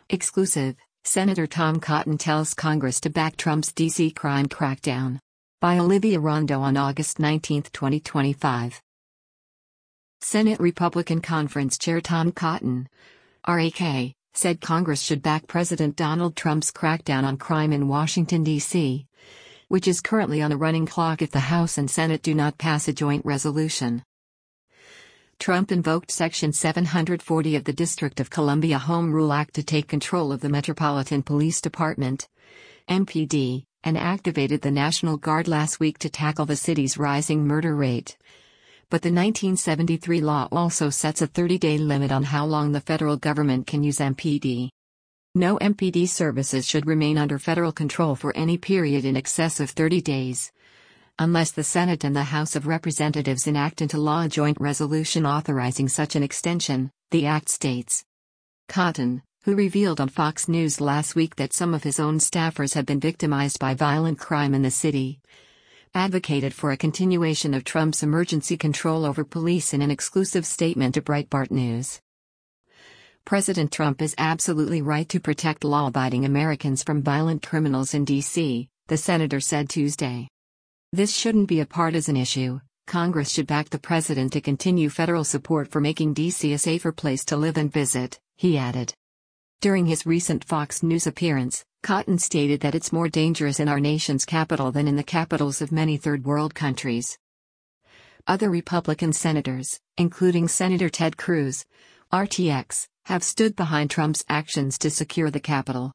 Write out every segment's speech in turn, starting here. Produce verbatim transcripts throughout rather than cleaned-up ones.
Exclusive, Senator Tom Cotton tells Congress to back Trump's D C crime crackdown. By Olivia Rondo on August nineteenth, twenty twenty-five. Senate Republican Conference Chair Tom Cotton, R A K, said Congress should back President Donald Trump's crackdown on crime in Washington, D C, which is currently on a running clock if the House and Senate do not pass a joint resolution. Trump invoked Section seven forty of the District of Columbia Home Rule Act to take control of the Metropolitan Police Department, M P D, and activated the National Guard last week to tackle the city's rising murder rate. But the nineteen seventy-three law also sets a thirty-day limit on how long the federal government can use M P D. No M P D services should remain under federal control for any period in excess of thirty days. Unless the Senate and the House of Representatives enact into law a joint resolution authorizing such an extension, the act states. Cotton, who revealed on Fox News last week that some of his own staffers had been victimized by violent crime in the city, advocated for a continuation of Trump's emergency control over police in an exclusive statement to Breitbart News. President Trump is absolutely right to protect law-abiding Americans from violent criminals in D C, the senator said Tuesday. This shouldn't be a partisan issue. Congress should back the president to continue federal support for making D C a safer place to live and visit, he added. During his recent Fox News appearance, Cotton stated that it's more dangerous in our nation's capital than in the capitals of many third world countries. Other Republican senators, including Senator Ted Cruz, R T X, have stood behind Trump's actions to secure the Capitol.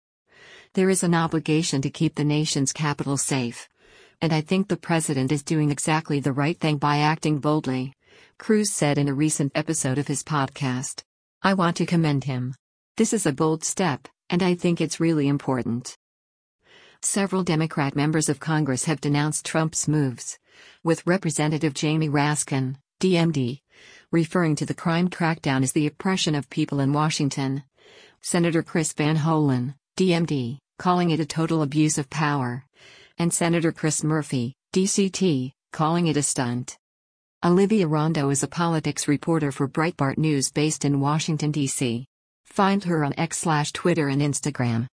There is an obligation to keep the nation's capital safe. And I think the president is doing exactly the right thing by acting boldly, Cruz said in a recent episode of his podcast. I want to commend him. This is a bold step, and I think it's really important. Several Democrat members of Congress have denounced Trump's moves, with Representative Jamie Raskin, D M D, referring to the crime crackdown as the oppression of people in Washington. Senator Chris Van Hollen, D M D, calling it a total abuse of power. And Senator Chris Murphy, D C T, calling it a stunt. Olivia Rondo is a politics reporter for Breitbart News based in Washington, D C. Find her on X slash Twitter and Instagram.